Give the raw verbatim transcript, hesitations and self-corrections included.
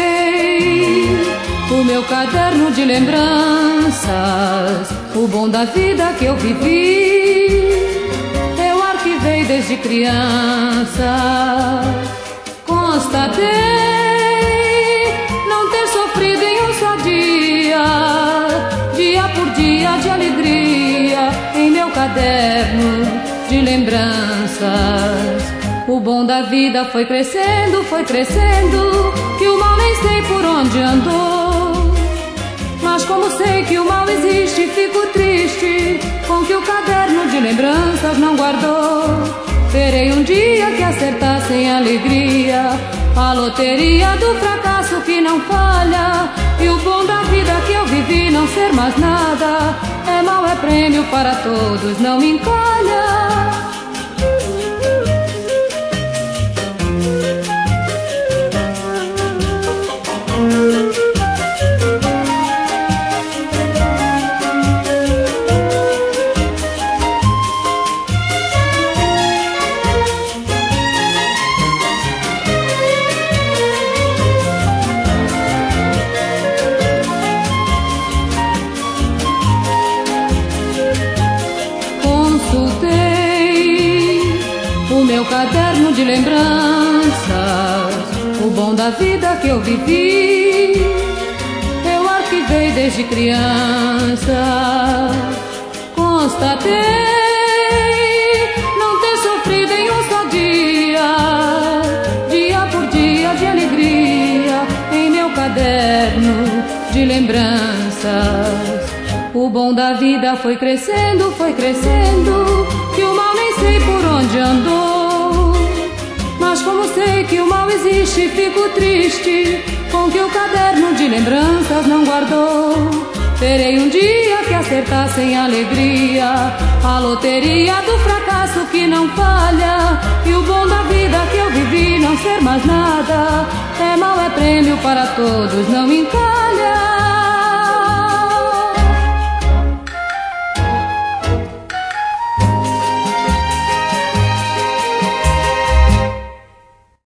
o meu caderno de lembranças, o bom da vida que eu vivi, eu arquivei desde criança. Constatei não ter sofrido em um só dia, dia por dia de alegria, em meu caderno de lembranças. O bom da vida foi crescendo, foi crescendo, que o mal nem sei por onde andou. Mas como sei que o mal existe, fico triste com que o caderno de lembranças não guardou. Esperei um dia que acertasse em alegria a loteria do fracasso que não falha, e o bom da vida que eu vivi não ser mais nada. É mal, é prêmio para todos, não me encalha. O meu caderno de lembranças, o bom da vida que eu vivi, eu arquivei desde criança. Constatei não ter sofrido em um só dia, dia por dia de alegria, em meu caderno de lembranças. O bom da vida foi crescendo, foi crescendo, que o mal nem sei por onde andou. Mas como sei que o mal existe, fico triste com que o caderno de lembranças não guardou. Esperei um dia que acertasse em alegria a loteria do fracasso que não falha, e o bom da vida que eu vivi não ser mais nada. É mal, é prêmio para todos, não me encalha.